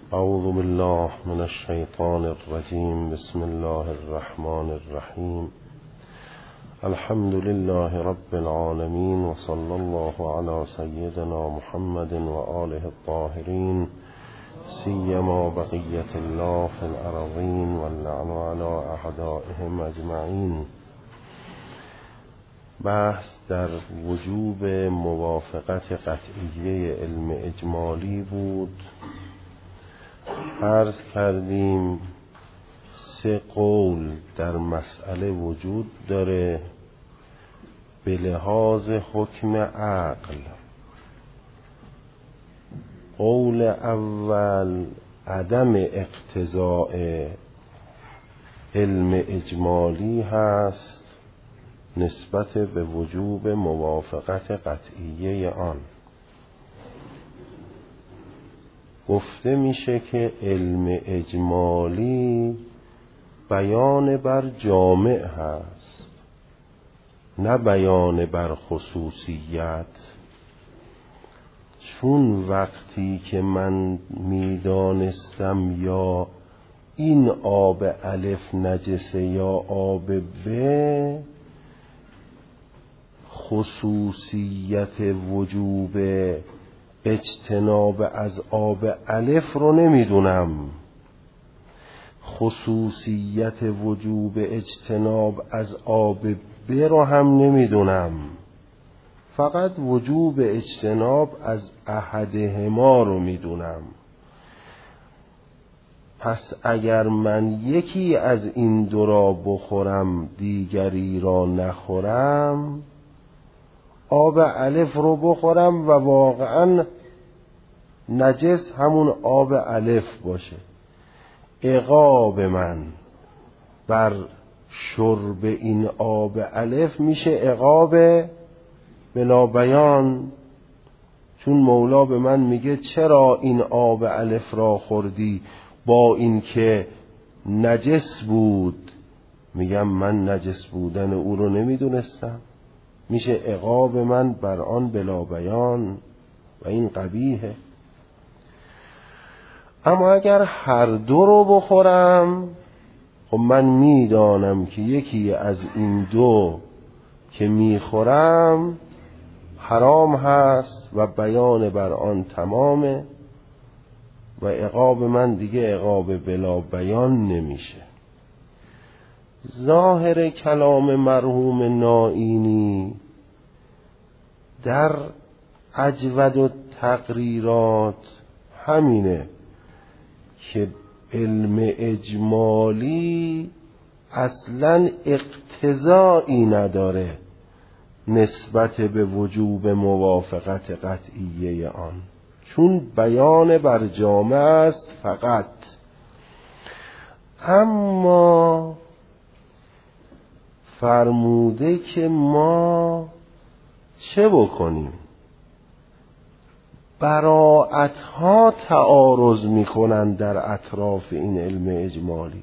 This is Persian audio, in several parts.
اعوذ بالله من الشیطان الرجیم. بسم الله الرحمن الرحیم. الحمد لله رب العالمین و صلی الله علی سیدنا محمد و آله الطاهرین، سیما بقیة الله فی الارضین واللعن علی اعدائهم اجمعین. بحث در وجوب موافقت قطعیه علم اجمالی بود. عرض کردیم 3 قول در مسئله وجود داره به لحاظ حکم عقل. قول اول عدم اقتضاء علم اجمالی هست نسبت به وجوب موافقت قطعیه آن. گفته میشه که علم اجمالی بیان بر جامع هست، نه بیان بر خصوصیت. چون وقتی که من میدانستم یا این آب الف نجسه یا آب ب، خصوصیت وجوب اجتناب از آب الف رو نمیدونم، خصوصیت وجوب اجتناب از آب ب رو هم نمیدونم، فقط وجوب اجتناب از احدهما رو میدونم. پس اگر من یکی از این دو را بخورم دیگری را نخورم، آب الف رو بخورم و واقعا نجس همون آب الف باشه، عقاب من بر شرب این آب الف میشه عقاب بلا بیان. چون مولا به من میگه چرا این آب الف را خوردی با این که نجس بود، میگم من نجس بودن او رو نمیدونستم، میشه عقاب من بر آن بلا بیان و این قبیحه. اما اگر هر دو رو بخورم، خب من میدانم که یکی از این دو که میخورم حرام هست و بیان بر آن تمامه و عقاب من دیگه عقاب بلا بیان نمیشه. ظاهر کلام مرحوم نائینی در اجود التقریرات همینه که علم اجمالی اصلا اقتضایی نداره نسبت به وجوب موافقت قطعیه آن، چون بیان بر جامع است فقط. اما فرموده که ما چه بکنیم؟ براءت ها تعارض میکنن در اطراف این علم اجمالی.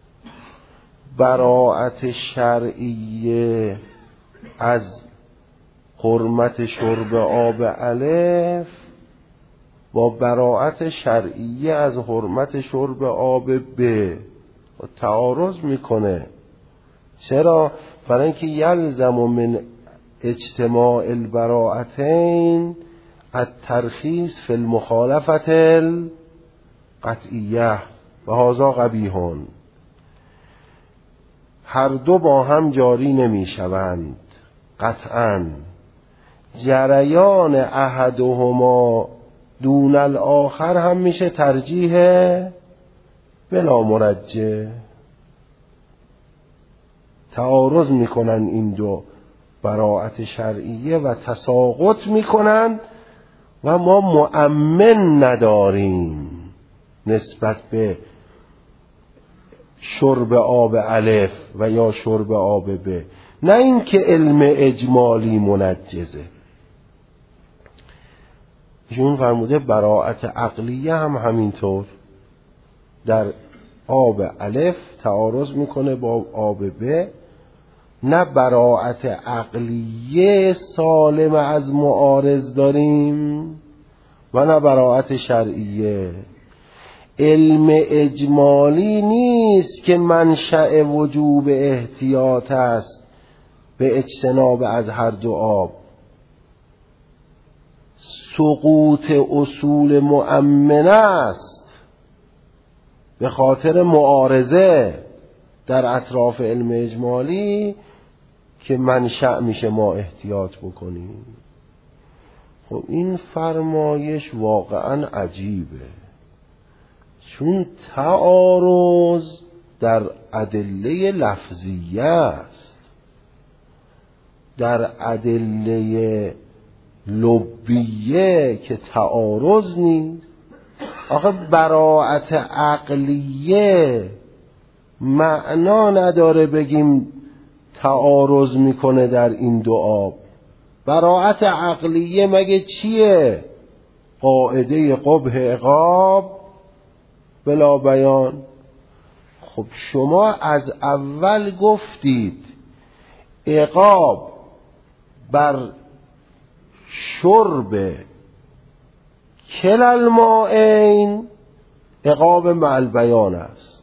براءت شرعیه از حرمت شرب آب الف با براءت شرعیه از حرمت شرب آب ب تعارض میکنه. چرا؟ برای اینکه یلزم من اجتماع البراءتین الترخیص فی المخالفت القطعیه و هذا قبیح. هر دو با هم جاری نمی شوند قطعاً. جریان احدهما دون الاخر هم میشه ترجیح بلا مرجح. تعارض میکنن این دو براءت شرعیه و تساقط میکنن و ما مؤمن نداریم نسبت به شرب آب الف و یا شرب آب ب. نه اینکه علم اجمالی منجزه. ایشون فرموده براءت عقلیه هم همینطور در آب الف تعارض میکنه با آب ب. نه براءت عقلیه سالم از معارض داریم و نه براءت شرعیه. علم اجمالی نیست که منشأ وجوب احتیاط است به اجتناب از هر دو آب. سقوط اصول مؤمنه است به خاطر معارضه در اطراف علم اجمالی که منشأ میشه ما احتیاط بکنیم. خب این فرمایش واقعا عجیبه، چون تعارض در ادله لفظیه است، در ادله لبیه که تعارض نیست. آخه براءت عقلیه معنا نداره بگیم تعارض میکنه در این دو آب. براءت عقلیه مگه چیه؟ قاعده قبح عقاب بلا بیان. خب شما از اول گفتید عقاب بر شرب کل الماءین عقاب مع البیان است،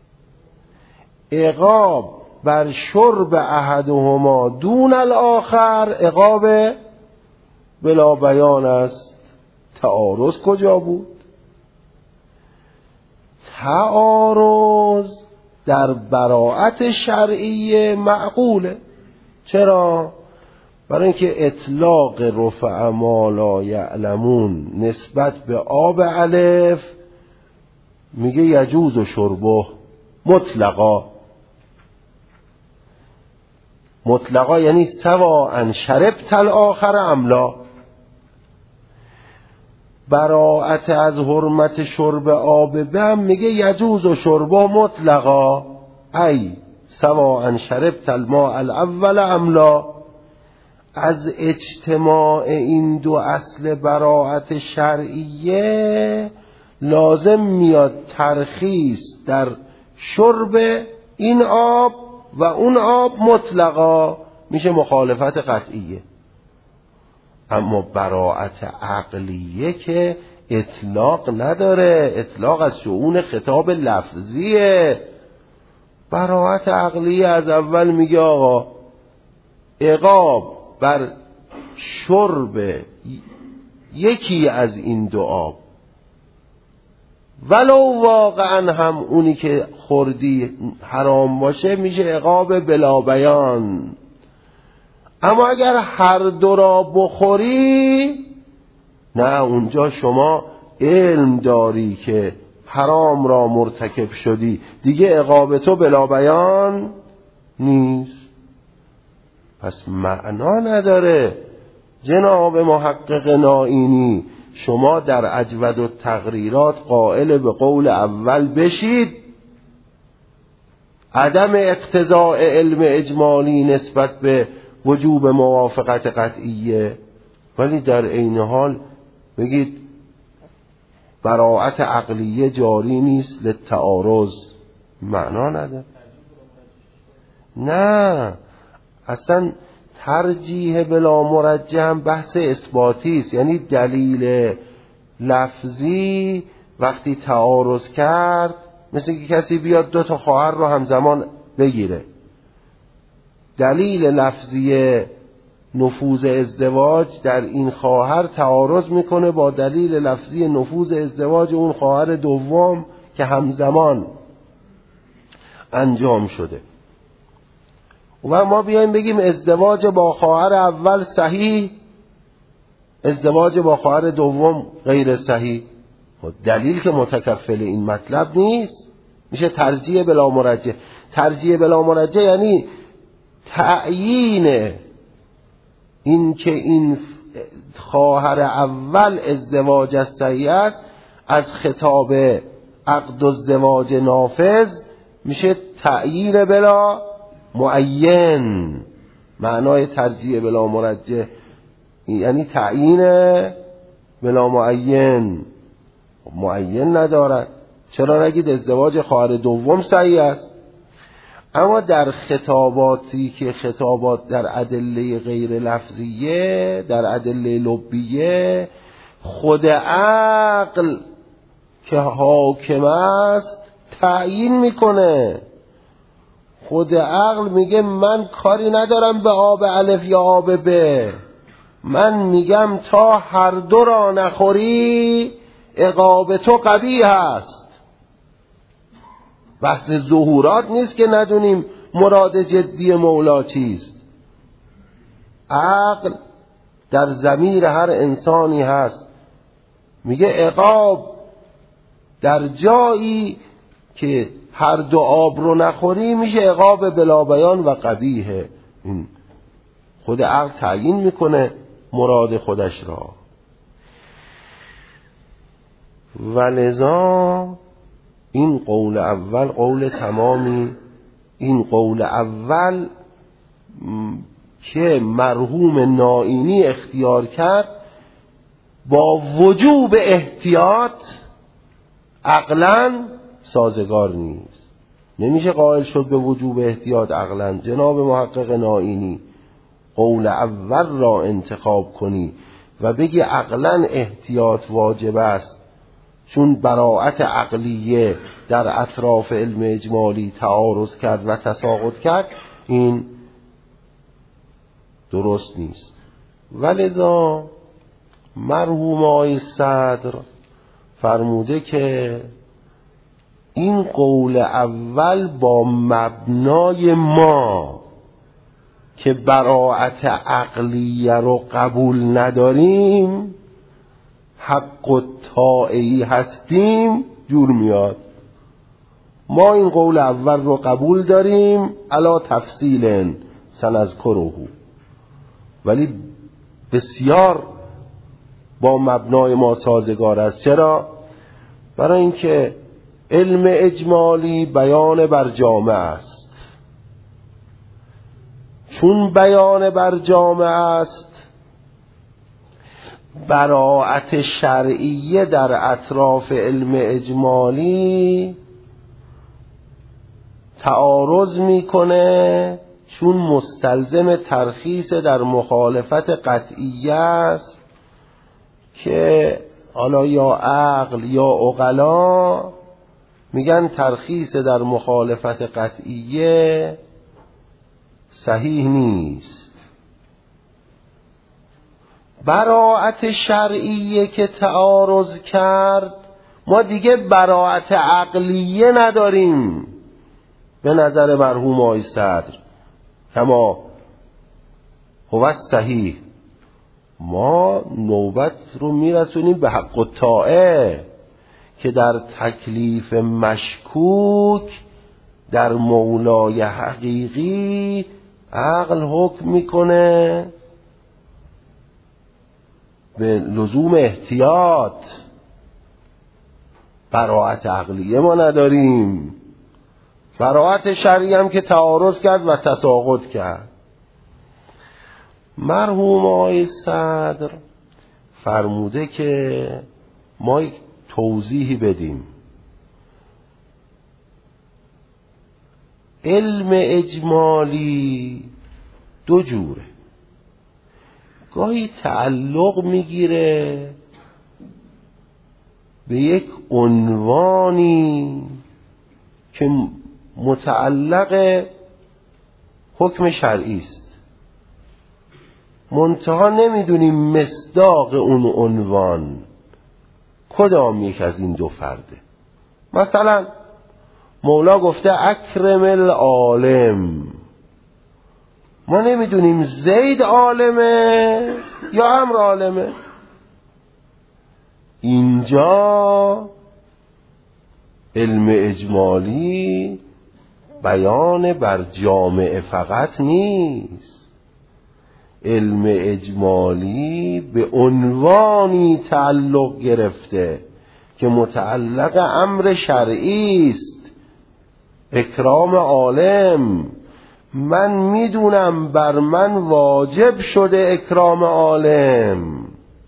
عقاب بر شرب احدهما دون الاخر عقاب بلا بیان است. تعارض کجا بود؟ تعارض در براءت شرعیه معقوله. چرا؟ برای اینکه اطلاق رفع ما لا یعلمون نسبت به آب الف میگه یجوز و شربه مطلقا. مطلقا یعنی سواء شربت الاخر ام لا. براءت از حرمت شرب آب بم میگه یجوز و شربه مطلقا، ای سواء شربت الماء الاول ام لا. از اجتماع این دو اصل براءت شرعیه لازم میاد ترخیص در شرب این آب و اون آب مطلقا، میشه مخالفت قطعیه. اما براءت عقلیه که اطلاق نداره، اطلاق از شؤون خطاب لفظیه. براءت عقلیه از اول میگه آقا عقاب بر شرب یکی از این دو آب ولو واقعا هم اونی که خوردی حرام باشه میشه عقاب بلا بیان. اما اگر هر دو را بخوری نه، اونجا شما علم داری که حرام را مرتکب شدی، دیگه عقاب تو بلا بیان نیست. پس معنا نداره. جناب محقق نائینی شما در اجود التقریرات قائل به قول اول بشید، عدم اقتضاء علم اجمالی نسبت به وجوب موافقت قطعیه، ولی در عین حال بگید براءت عقلیه جاری نیست للتعارض. معنا نداره. نه، اصلا ترجیح بلا مرجح هم بحث اثباتی است. یعنی دلیل لفظی وقتی تعارض کرد، مثل که کسی بیاد دو تا خواهر رو همزمان بگیره، دلیل لفظی نفوذ ازدواج در این خواهر تعارض میکنه با دلیل لفظی نفوذ ازدواج اون خواهر دوم که همزمان انجام شده. و ما بیایم بگیم ازدواج با خواهر اول صحیح، ازدواج با خواهر دوم غیر صحیح. دلیل که متکفل این مطلب نیست، میشه ترجیح بلا مرجح. ترجیح بلا مرجح یعنی تعیین این که این خواهر اول ازدواج صحیح است از خطاب عقد الزواج نافذ، میشه تعیین بلا معین. معنای ترجیح بلا مرجح یعنی تعیین بلا معین. معین ندارد. چرا نگید ازدواج خواهر دوم صحیح است؟ اما در خطاباتی که خطابات در ادله غیر لفظیه، در ادله لبیه، خود عقل که حاکم است تعیین میکنه. خود عقل میگه من کاری ندارم به آب الف یا آب ب، من میگم تا هر دو را نخوری عقاب تو قبیح است. بحث ظهورات نیست که ندونیم مراد جدی مولا چیست. عقل در ضمیر هر انسانی هست، میگه عقاب در جایی که هر دو آب رو نخوری میشه عقاب بلا بیان و قبیحه. این خود عقل تعیین میکنه مراد خودش را. ولذا این قول اول قول تمامی، این قول اول که مرحوم نائینی اختیار کرد با وجوب احتیاط عقلاً سازگار نیست. نمیشه قائل شد به وجوب احتیاط عقلاً. جناب محقق نائینی قول اول را انتخاب کنی و بگی عقلاً احتیاط واجب است چون براءت عقلیه در اطراف علم اجمالی تعارض کرد و تساقط کرد، این درست نیست. ولذا مرحوم آقای صدر فرموده که این قول اول با مبنای ما که براءت عقلیه رو قبول نداریم، حق و طاعی هستیم، جور میاد. ما این قول اول رو قبول داریم علا تفصیل سنذکره، ولی بسیار با مبنای ما سازگار است. چرا؟ برای اینکه علم اجمالی بیان بر جامعه است. چون بیان بر جامعه است، براءت شرعیه در اطراف علم اجمالی تعارض میکنه، چون مستلزم ترخیص در مخالفت قطعیه است که حالا یا عقل یا عقلا میگن ترخیص در مخالفت قطعیه صحیح نیست. براءت شرعیه که تعارض کرد، ما دیگه براءت عقلیه نداریم به نظر مرحوم آقای صدر کما هو صحیح. ما نوبت رو میرسونیم به حق و طاعه که در تکلیف مشکوک در مولای حقیقی عقل حکم میکنه به لزوم احتیاط. براءت عقلیه ما نداریم، براءت شرعی هم که تعارض کرد و تساقط کرد. مرحوم آقای صدر فرموده که ما یک توضیحی بدیم. علم اجمالی دو جوره، گاهی تعلق میگیره به یک عنوانی که متعلق حکم شرعی است، منتها نمیدونیم مصداق اون عنوان کدام یک از این دو فرده. مثلا مولا گفته اکرم العالم، ما نمیدونیم زید عالمه یا عمرو عالمه. اینجا علم اجمالی بیان بر جامعه فقط نیست، علم اجمالی به عنوانی تعلق گرفته که متعلق امر شرعی است. اکرام عالم، من میدونم بر من واجب شده اکرام عالم،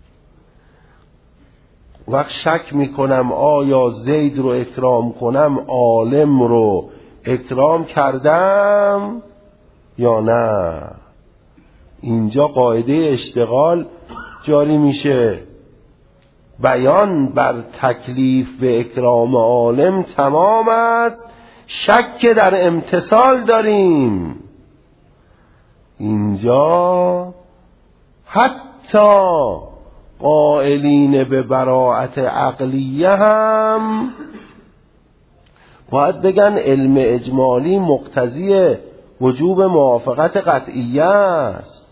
وقت شک میکنم آیا زید رو اکرام کنم عالم رو اکرام کردم یا نه. اینجا قاعده اشتغال جاری میشه بیان بر تکلیف به اکرام عالم تمام است، شک در امتثال داریم. اینجا حتی قائلین به براءت عقلیه هم باید بگن علم اجمالی مقتضی وجوب موافقت قطعیه است.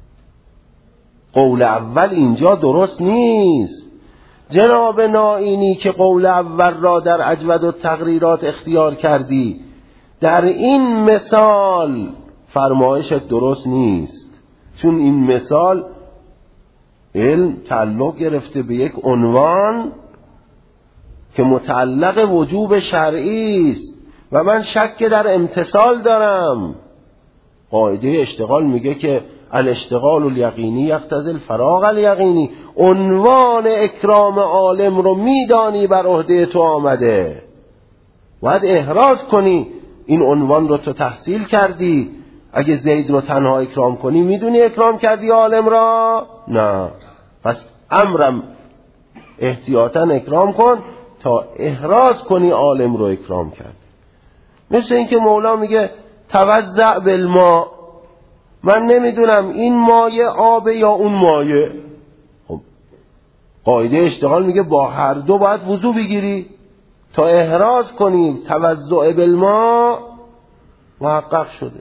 قول اول اینجا درست نیست. جناب نائینی که قول اول را در اجود التقریرات اختیار کردی، در این مثال فرمایشت درست نیست، چون این مثال علم تعلق گرفته به یک عنوان که متعلق وجوب شرعی است و من شک در امتثال دارم. قاعده اشتغال میگه که الاشتغال الیقینی یقتضی الفراغ الیقینی. عنوان اکرام عالم رو میدانی بر عهده تو آمده، باید احراز کنی این عنوان رو تو تحصیل کردی. اگه زید رو تنها اکرام کنی میدونی اکرام کردی عالم را؟ نه. پس امرم احتیاطاً اکرام کن تا احراز کنی عالم رو اکرام کرد. مثل این که مولا میگه توزع بالماء، من نمیدونم این مایه آب یا اون مایه. خب قاعده اشتغال میگه با هر دو باید وضو بگیری تا احراز کنی. توزع بالماء محقق شده.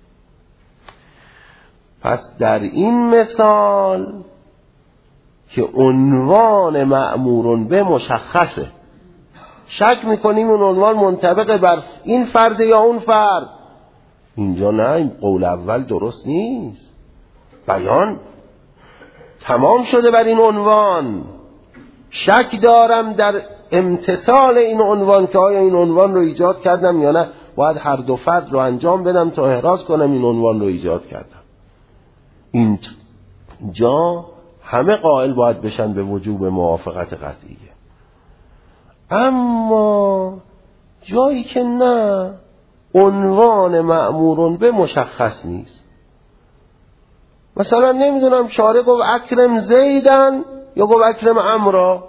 پس در این مثال که عنوان مأمورون به مشخصه، شک میکنیم اون عنوان منطبق بر این فرد یا اون فرد. اینجا نه، این قول اول درست نیست. بیان تمام شده بر این عنوان، شک دارم در امتثال این عنوان که آیا این عنوان رو ایجاد کردم یا نه. باید هر دو فرد رو انجام بدم تا احراز کنم این عنوان رو ایجاد کردم. اینجا همه قائل باید بشن به وجوب موافقت قطعیه. اما جایی که نه، عنوان مأمورون به مشخص نیست. مثلا نمیدونم شارع گفت اکرم زیدن یا گفت اکرم عمرا،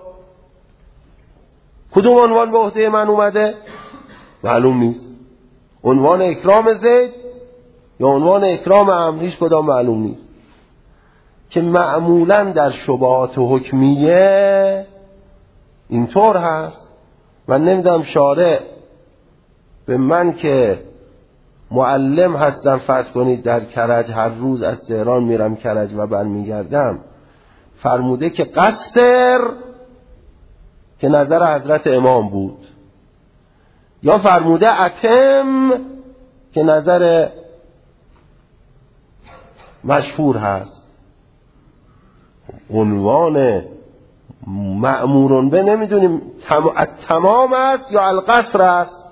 کدوم عنوان به عهده من اومده؟ معلوم نیست. عنوان اکرام زید یا عنوان اکرام عمرو، هیچ کدام معلوم نیست. که معمولا در شبهات حکمیه اینطور هست. من نمیدونم شارع به من که معلم هستم، فرض کنید در کرج هر روز از تهران میرم کرج و برمیگردم، فرموده که قصر که نظر حضرت امام بود، یا فرموده اتم که نظر مشهور هست. عنوان مأمورون به نمیدونیم تمام است یا القصر است.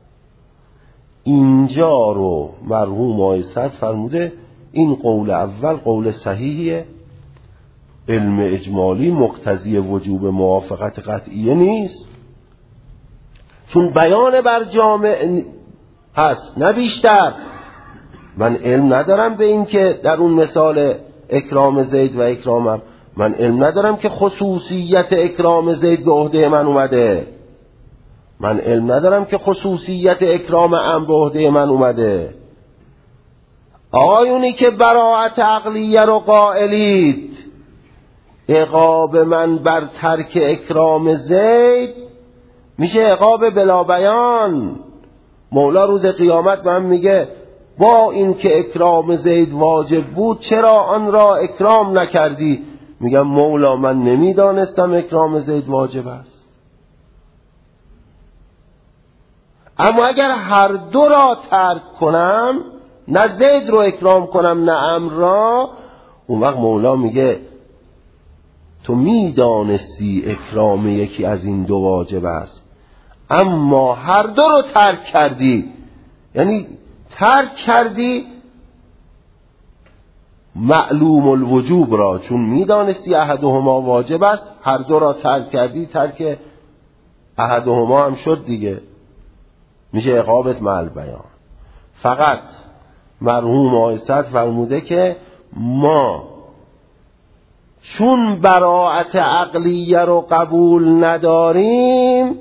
اینجا رو مرحوم آقای صدر فرموده این قول اول قول صحیحیه، علم اجمالی مقتضی وجوب موافقت قطعیه نیست، چون بیان بر جامع هست نه بیشتر. من علم ندارم به این که در اون مثال اکرام زید و اکرامم، من علم ندارم که خصوصیت اکرام زید به عهده من اومده، من علم ندارم که خصوصیت اکرام عمرو به عهده من اومده. آقایونی که براءت عقلیه رو قائلید، عقاب من بر ترک اکرام زید میشه عقاب بلا بیان. مولا روز قیامت من میگه با این که اکرام زید واجب بود چرا آن را اکرام نکردی؟ میگم مولا من نمیدانستم اکرام زید واجب است. اما اگر هر دو را ترک کنم، نه زید رو اکرام کنم نه عمرو را، اون وقت مولا میگه تو میدانستی اکرام یکی از این دو واجب است اما هر دو رو ترک کردی. یعنی ترک کردی معلوم الوجوب را، چون میدانستی احدهما واجب است، هر دو را ترک کردی، ترک احدهما هم شد دیگه، میشه عقابت مع بیان. فقط مرحوم آقای صدر فرموده که ما چون براءت عقلیه رو قبول نداریم،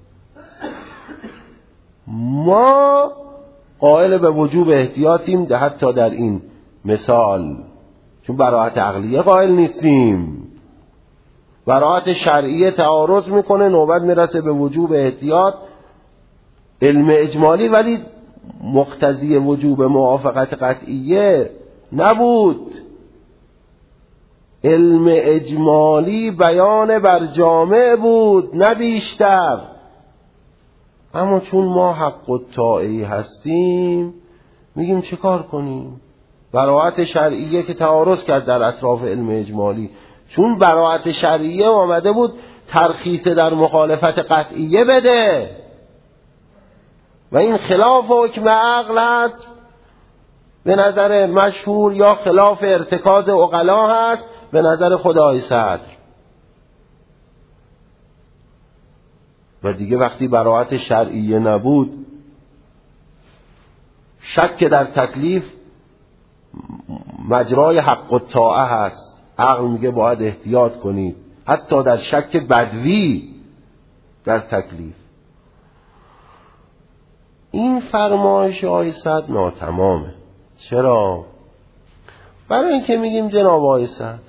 ما قائل به وجوب احتیاطیم، حتی در این مثال چون براءت عقلیه قائل نیستیم، براءت شرعیه تعارض میکنه، نوبت میرسه به وجوب احتیاط علم اجمالی، ولی مقتضی وجوب موافقت قطعیه نبود. علم اجمالی بیان بر جامع بود نه بیشتر. اما چون ما حق الطاعی هستیم میگیم چه کار کنیم؟ براءت شرعیه که تعارض کرد در اطراف علم اجمالی، چون براءت شرعیه آمده بود ترخیص در مخالفت قطعیه بده و این خلاف حکم عقل هست به نظر مشهور، یا خلاف ارتکاز عقلا هست به نظر خدای صدر. و دیگه وقتی براءت شرعیه نبود، شک در تکلیف مجرای حق الطاعه هست. عقل میگه باید احتیاط کنید حتی در شک بدوی در تکلیف. این فرمایش آقای صدر ناتمامه. چرا؟ برای اینکه میگیم جناب آقای صدر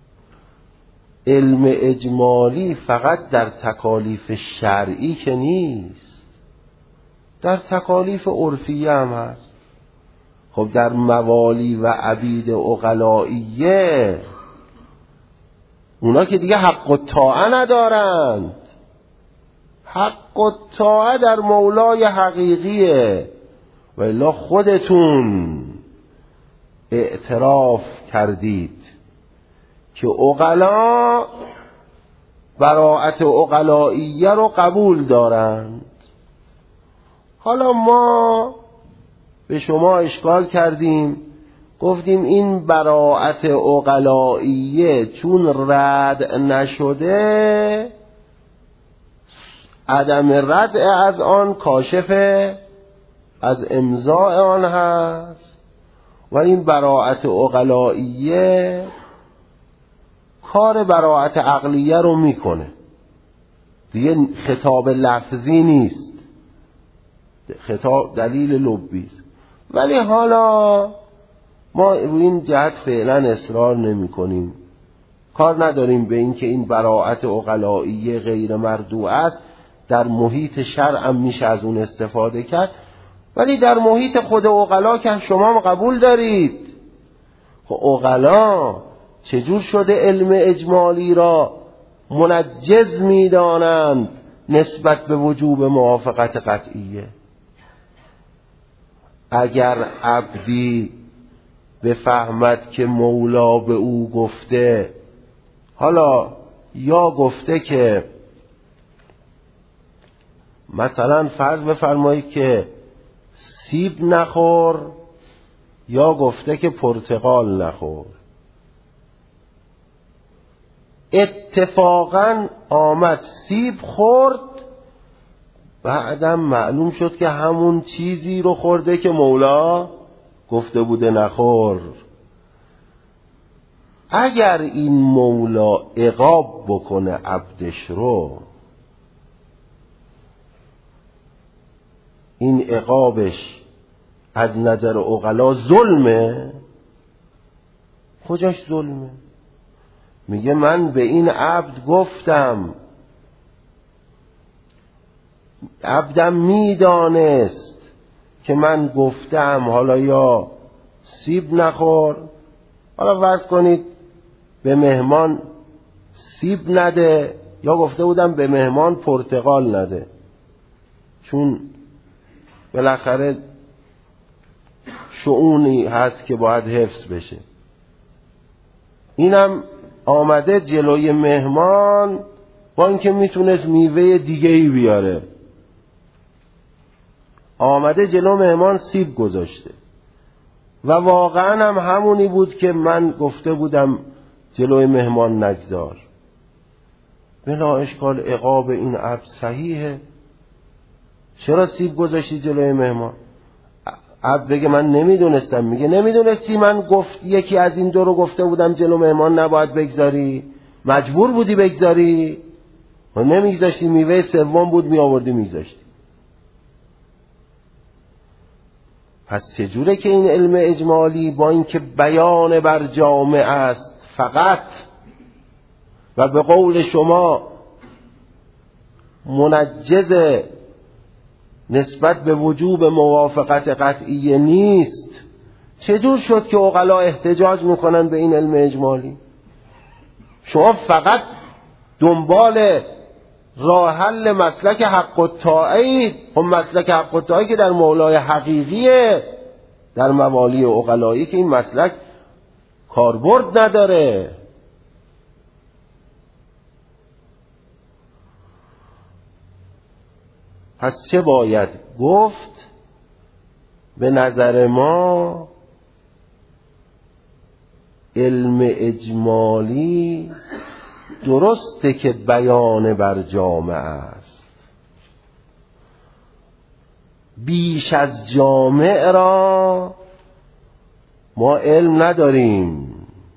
علم اجمالی فقط در تکالیف شرعی که نیست، در تکالیف عرفیه هم هست. خب در موالی و عبید عقلائیه اونا که دیگه حق الطاعه ندارند. حق الطاعه در مولای حقیقیه. و الا خودتون اعتراف کردید که عقلا براءت عقلائیه رو قبول دارند. حالا ما به شما اشکال کردیم، گفتیم این براءت عقلائیه چون رد نشده، عدم رد از آن کاشف از امضاء آن هست و این براءت عقلائیه کار براءت عقلیه رو میکنه، دیگه خطاب لفظی نیست، خطاب دلیل لبی است. ولی حالا ما روی این جهت فعلا اصرار نمی کنیم، کار نداریم به این که این براءت عقلائیه غیر مردوع است. در محیط شرع هم میشه از اون استفاده کرد، ولی در محیط خود عقلا که شما هم قبول دارید. خب عقلا چجور شده علم اجمالی را منجز میدانند نسبت به وجوب موافقت قطعیه؟ اگر عبدی بفهمد که مولا به او گفته، حالا یا گفته که مثلا فرض بفرمایید که سیب نخور، یا گفته که پرتقال نخور، اتفاقا آمد سیب خورد، بعدم معلوم شد که همون چیزی رو خورده که مولا گفته بوده نخور. اگر این مولا عقاب بکنه عبدش رو، این عقابش از نظر عقلا ظلمه؟ کجاش ظلمه؟ میگه من به این عبد گفتم، عبدم میدانست که من گفتم حالا یا سیب نخور، حالا فرض کنید به مهمان سیب نده، یا گفته بودم به مهمان پرتقال نده، چون بالاخره شؤونی هست که باید حفظ بشه. اینم آمده جلوی مهمان با اینکه میتونست میوه دیگه‌ای بیاره، آمده جلو مهمان سیب گذاشته و واقعا هم همونی بود که من گفته بودم جلوی مهمان نگذار. بلا اشکال عقاب این عبد صحیحه. چرا سیب گذاشتی جلوی مهمان؟ عبد بگه من نمیدونستم، میگه نمیدونستی من یکی از این دو رو گفته بودم جلو مهمان نباید بگذاری، مجبور بودی بگذاری و نمیگذاشتی، میوه سوم بود میآوردی میگذاشتی. پس چجوره که این علم اجمالی با اینکه بیان بر جامعه است فقط و به قول شما منجز نسبت به وجوب موافقت قطعی نیست، چجور شد که عقلا احتجاج میکنن به این علم اجمالی؟ شما فقط دنبال راه حل مسلک حق الطاعه، خب مسلک حق الطاعه که در مولای حقیقیه، در موالی عقلایی که این مسلک کاربرد نداره. پس چه باید گفت؟ به نظر ما علم اجمالی درسته که بیان بر جامعه است، بیش از جامعه را ما علم نداریم،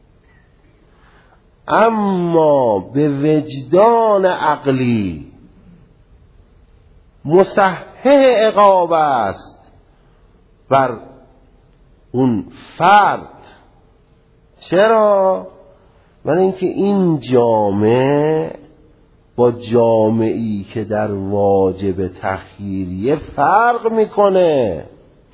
اما به وجدان عقلی مصحح عقاب است بر اون فرد. چرا؟ برای اینکه این جامعه با جامعه‌ای که در واجب تخییریه فرق میکنه.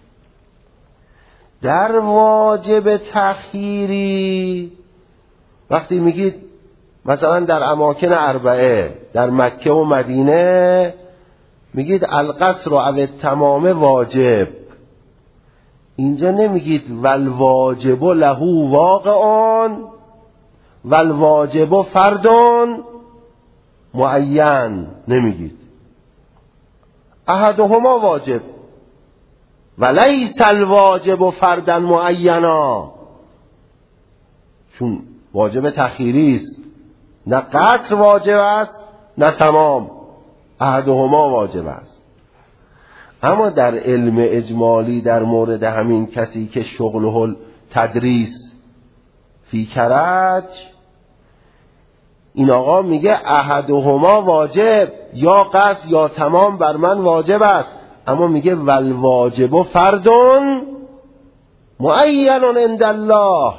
در واجب تخییری وقتی میگید مثلا در اماکن اربعه، در مکه و مدینه میگید القصر و التمام واجب، اینجا نمیگید والواجب له واقعان والواجب فردون معین، نمیگید احدهما واجب ولیس الواجب فردا معینا، چون واجب تخییری است، نه قصر واجب است نه تمام، احدهما واجب است. اما در علم اجمالی در مورد همین کسی که شغله تدریس فی کرج، این آقا میگه احدهما واجب، یا قصر یا تمام بر من واجب است، اما میگه والواجب فردون معین عند الله.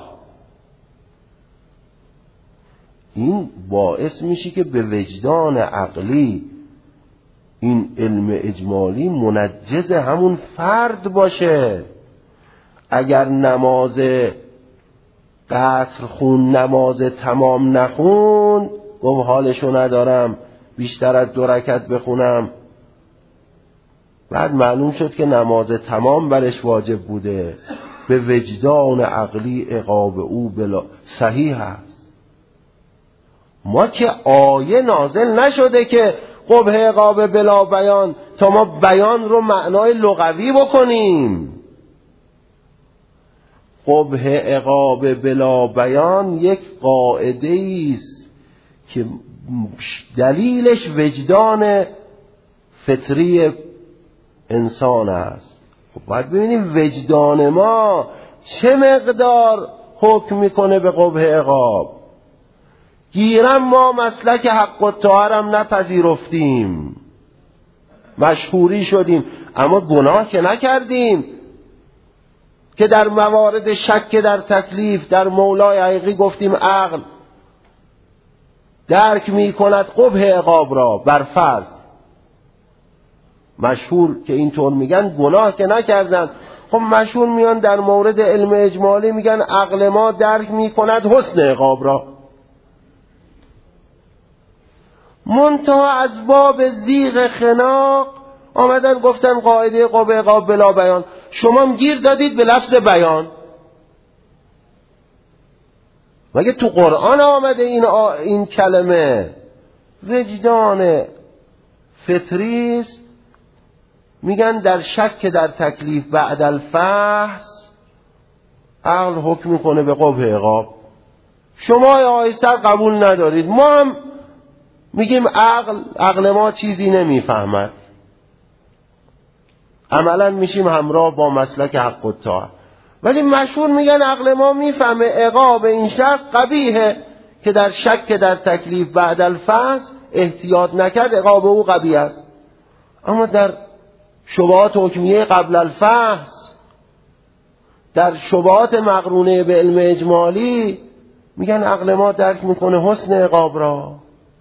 این باعث میشه که به وجدان عقلی این علم اجمالی منجز همون فرد باشه. اگر نماز قصر خون، نماز تمام نخون، گفت حالشو ندارم بیشتر از 2 رکعت بخونم، بعد معلوم شد که نماز تمام برش واجب بوده، به وجدان عقلی عقاب او بلا صحیح است. ما که آیه نازل نشده که قبح عقاب بلا بیان تا ما بیان رو معنای لغوی بکنیم. قبح عقاب بلا بیان یک قاعده است که دلیلش وجدان فطری انسان است. خب باید ببینیم وجدان ما چه مقدار حکم میکنه به قبح عقاب. گیرم ما مسلک حق الطاهر هم نپذیرفتیم، مشهوری شدیم، اما گناه که نکردیم که در موارد شک در تکلیف در مولای حقیقی گفتیم عقل درک می کند قبح عقاب را بر فرض. مشهور که اینطور میگن گناه که نکردن. خب مشهور میان در مورد علم اجمالی میگن عقل ما درک می کند حسن عقاب را. منتها از باب زیغ خناق آمدن گفتن قاعده قبح عقاب بلا بیان. شما هم گیر دادید به لفظ بیان. مگه تو قرآن آمده این کلمه؟ وجدان فطری است. میگن در شک در تکلیف بعد الفحص عقل حکم میکنه به قبح عقاب. شما آیسر قبول ندارید، ما هم میگیم عقل ما چیزی نمیفهمد. عملا میشیم همراه با مسلک حق و طاعت. ولی مشهور میگن عقل ما میفهمه عقاب این شخص قبیحه که در شک در تکلیف بعد الفحص احتیاط نکرد، عقاب او قبیح است. اما در شبهات حکمیه قبل الفحص، در شبهات مقرونه به علم اجمالی، میگن عقل ما درک میکنه حسن عقاب را.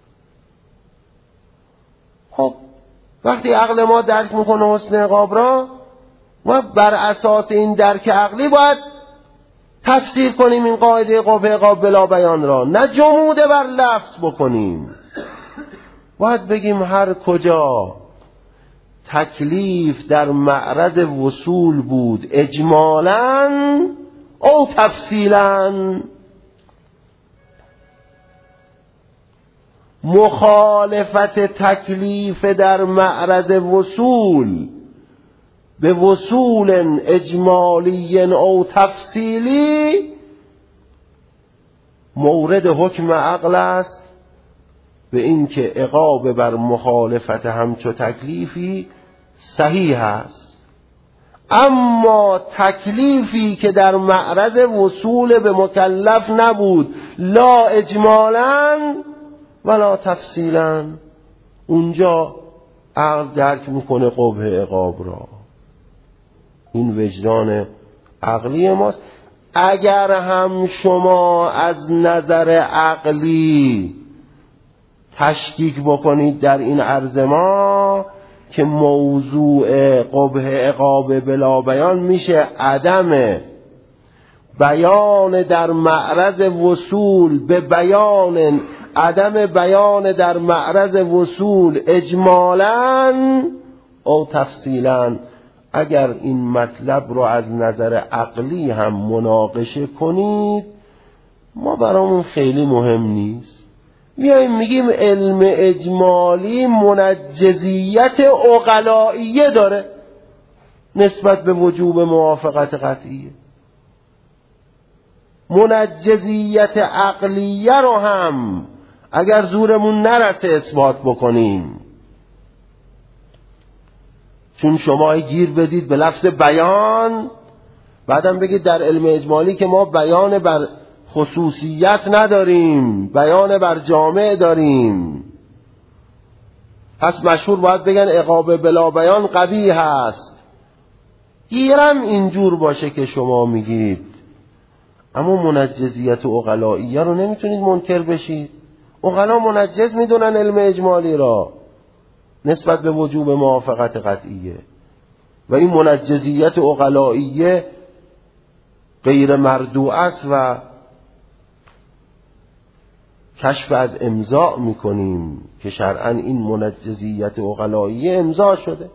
خب وقتی عقل ما درک میکنه حسن عقاب را، ما بر اساس این درک عقلی باید تفسیر کنیم این قاعده قبح عقاب بلا بیان را، نه جموده بر لفظ بکنیم. باید بگیم هر کجا تکلیف در معرض وصول بود اجمالاً او تفصیلاً، مخالفت تکلیف در معرض وصول به وصول اجمالی او تفصیلی مورد حکم عقل است به این که عقاب بر مخالفت همچو تکلیفی صحیح است. اما تکلیفی که در معرض وصول به مکلف نبود، لا اجمالاً ولا تفصیلاً، اونجا عقل درک میکنه قبح عقاب را. این وجدان عقلی ماست. اگر هم شما از نظر عقلی تشکیک بکنید در این عرض ما که موضوع قبح عقاب بلا بیان میشه عدم بیان در معرض وصول به بیان، عدم بیان در معرض وصول اجمالاً او تفصیلاً، اگر این مطلب رو از نظر عقلی هم مناقشه کنید ما برامون خیلی مهم نیست. میایم میگیم علم اجمالی منجزیت عقلائیه داره نسبت به وجوب موافقت قطعیه. منجزیت عقلیه رو هم اگر زورمون نرسه اثبات بکنیم، چون شما گیر بدید به لفظ بیان، بعدم بگید در علم اجمالی که ما بیان بر خصوصیت نداریم، بیان بر جامع داریم، پس مشهور باید بگن عقاب بلا بیان قبیح است. گیرم اینجور باشه که شما میگید، اما منجزیت عقلائیه رو نمیتونید منکر بشید. عقلا منجز میدونن علم اجمالی را نسبت به وجوب موافقت قطعیه و این منجزیت عقلائیه غیر مردوع است و کشف از امضاء میکنیم که شرعاً این منجزیت عقلائیه امضاء شده.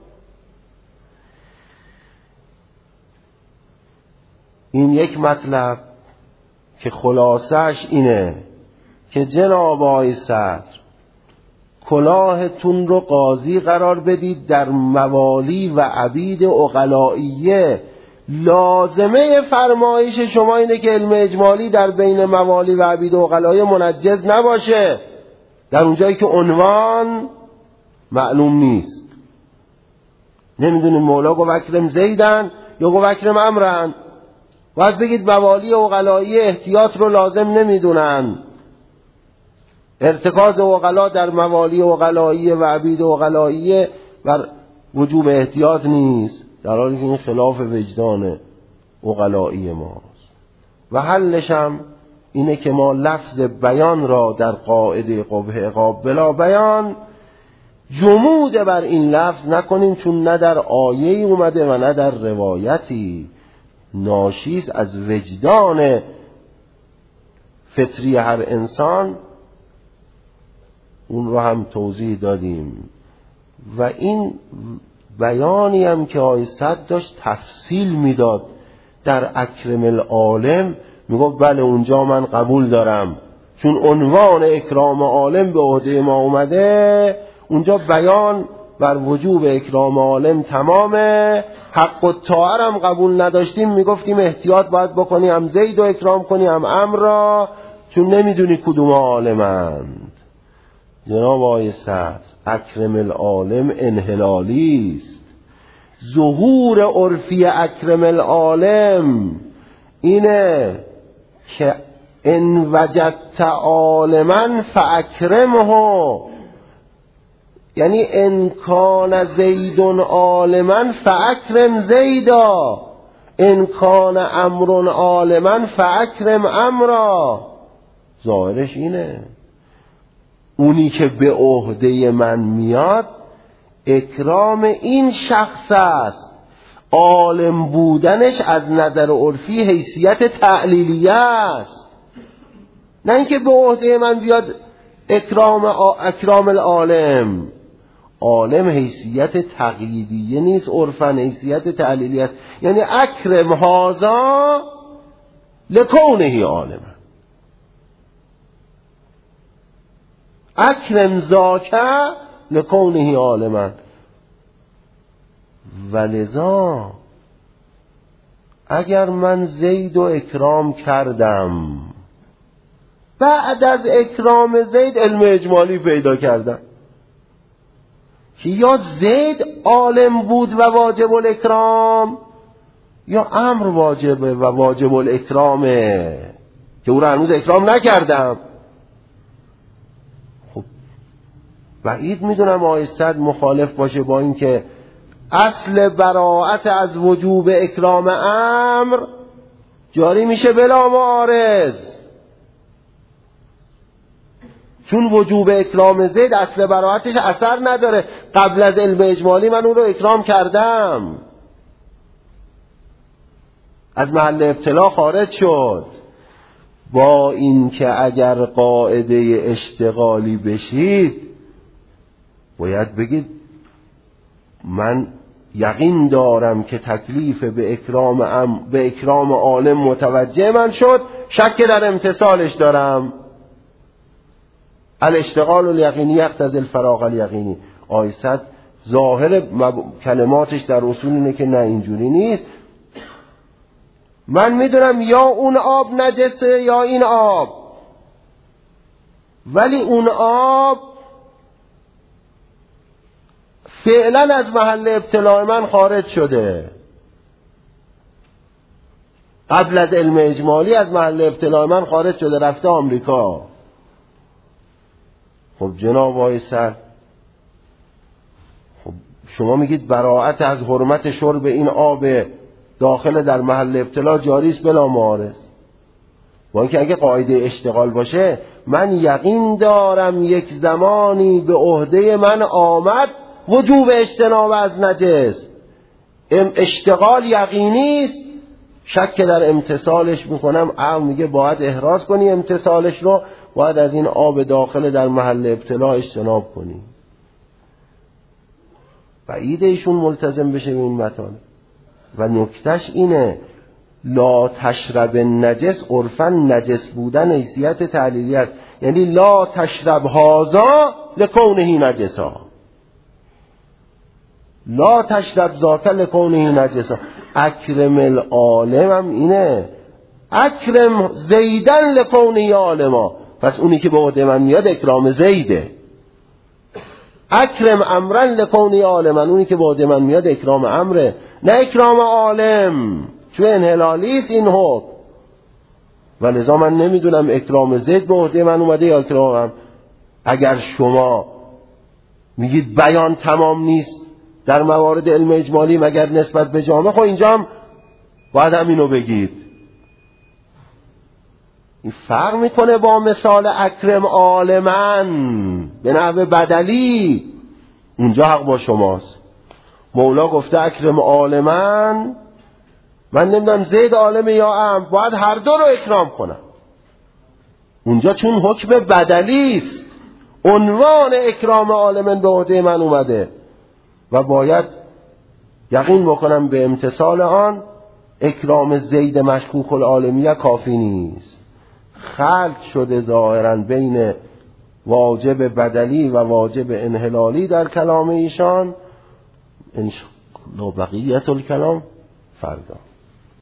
این یک مطلب که خلاصش اینه که جناب آقای صدر کلاهتون رو قاضی قرار بدید در موالی و عبید عقلائیه. لازمه فرمایش شما اینه که علم اجمالی در بین موالی و عبید عقلائیه منجز نباشه، در اونجایی که عنوان معلوم نیست. نمیدونیم مولا گفت اکرم زیدن یا گفت اکرم امرن، باید بگید موالی عقلائیه احتیاط رو لازم نمیدونن، ارتکاز عقلا در موالی عقلائیه و عبید عقلائیه بر وجوب احتیاط نیست، در حالی که این خلاف وجدان عقلایی ماست. و حلش هم اینه که ما لفظ بیان را در قاعده قبح عقاب بلا بیان جمود بر این لفظ نکنیم، چون نه در آیه اومده و نه در روایتی، ناشیست از وجدان فطری هر انسان. اون رو هم توضیح دادیم. و این بیانی هم که آقای صدر داشت تفصیل میداد در اکرم العالم، میگفت بله اونجا من قبول دارم، چون عنوان اکرام عالم به عهده ما اومده، اونجا بیان بر وجوب اکرام عالم تمامه. حق و طاعه هم قبول نداشتیم، میگفتیم احتیاط باید بکنی، هم زید و اکرام کنی هم امر را، چون نمیدونی کدوم عالمند. جناب آقای صدر اکرم العالم انحلالی است، ظهور عرفی اکرم العالم اینه که ان وجدت عالما فاکرمه، یعنی ان کان زید عالما فاکرم زیدا، ان کان امر عالما فاکرم امرا. ظاهرش اینه اونی که به عهده من میاد اکرام این شخص است. عالم بودنش از نظر عرفی حیثیت تعلیلیه است، نه اینکه به عهده من بیاد اکرام العالم. عالم حیثیت تقییدیه نیست، عرفاً حیثیت تعلیلیه است. یعنی اکرم هذا لکونه عالما، اکرم ذاک لکونه عالما. ولذا اگر من زید و اکرام کردم، بعد از اکرام زید علم اجمالی پیدا کردم که یا زید عالم بود و واجب الاکرام، یا امر واجبه و واجب الاکرامه که او را هنوز اکرام نکردم. خب بعید میدونم آقای صد مخالف باشه با این که اصل براءت از وجوب اکرام امر جاری میشه بلا معارض، چون وجوب اکرام زید اصل براءتش اثر نداره. قبل از علم اجمالی من اون رو اکرام کردم، از محل ابتلا خارج شد. با این که اگر قاعده اشتغالی بشید باید بگید من یقین دارم که تکلیف به اکرام عالم متوجه من شد، شک در امتثالش دارم. الاشتغال الیقینی یقتضی الفراغ الیقینی. آیست ظاهر کلماتش در اصول اینه که نه اینجوری نیست. من میدونم یا اون آب نجسه یا این آب، ولی اون آب فعلا از محل ابتلاع من خارج شده. قبل از علم اجمالی از محل ابتلاع من خارج شده، رفته آمریکا. خب جناب آقای سر، خب شما میگید براءت از حرمت شرب این آب داخل در محل ابتلا جاری است بلا معارض. با اینکه اگه قاعده اشتغال باشه من یقین دارم یک زمانی به عهده من آمد وجوب اجتناب از نجس. اشتغال یقینی است، شک در امتثالش میکنم. عقل میگه باید احراز کنی امتثالش رو، باید از این آب داخل در محل ابتلا اجتناب کنی. بعید ایشون ملتزم بشه به این مطالب. و نکتهش اینه لا تشرب نجس، عرفا نجس بودن حیثیت تعلیلی است. یعنی لا تشرب هذا لکونه نجسا، لا تشرب ذاک لکونه نجسا. اکرم العالم هم اینه، اکرم زیدن لکونه عالما. پس اونی که به عهده من میاد اکرام زیده. اکرم امرن لکونه عالما، اونی که به عهده من میاد اکرام امره، نه اکرام عالم، چون انحلالی است این حکم. و لذا من نمیدونم اکرام زید به عهده من اومده یا اکرامم. اگر شما میگید بیان تمام نیست در موارد علم اجمالی مگر نسبت به جامعه، خب اینجا هم باید همینو بگید. این فرق میکنه با مثال اکرم عالمن به نحو بدلی. اونجا حق با شماست. مولا گفته اکرم عالمن، من نمیدونم زید عالم یا ام، باید هر دو رو اکرام کنم. اونجا چون حکم بدلی است، عنوان اکرام عالمن به عهده من اومده و باید یقین بکنم به امتثال آن. اکرام زید مشکوک العالمیه کافی نیست. خلط شده ظاهرا بین واجب بدلی و واجب انحلالی در کلام ایشان. ان شاء الله بقیت الکلام فردا.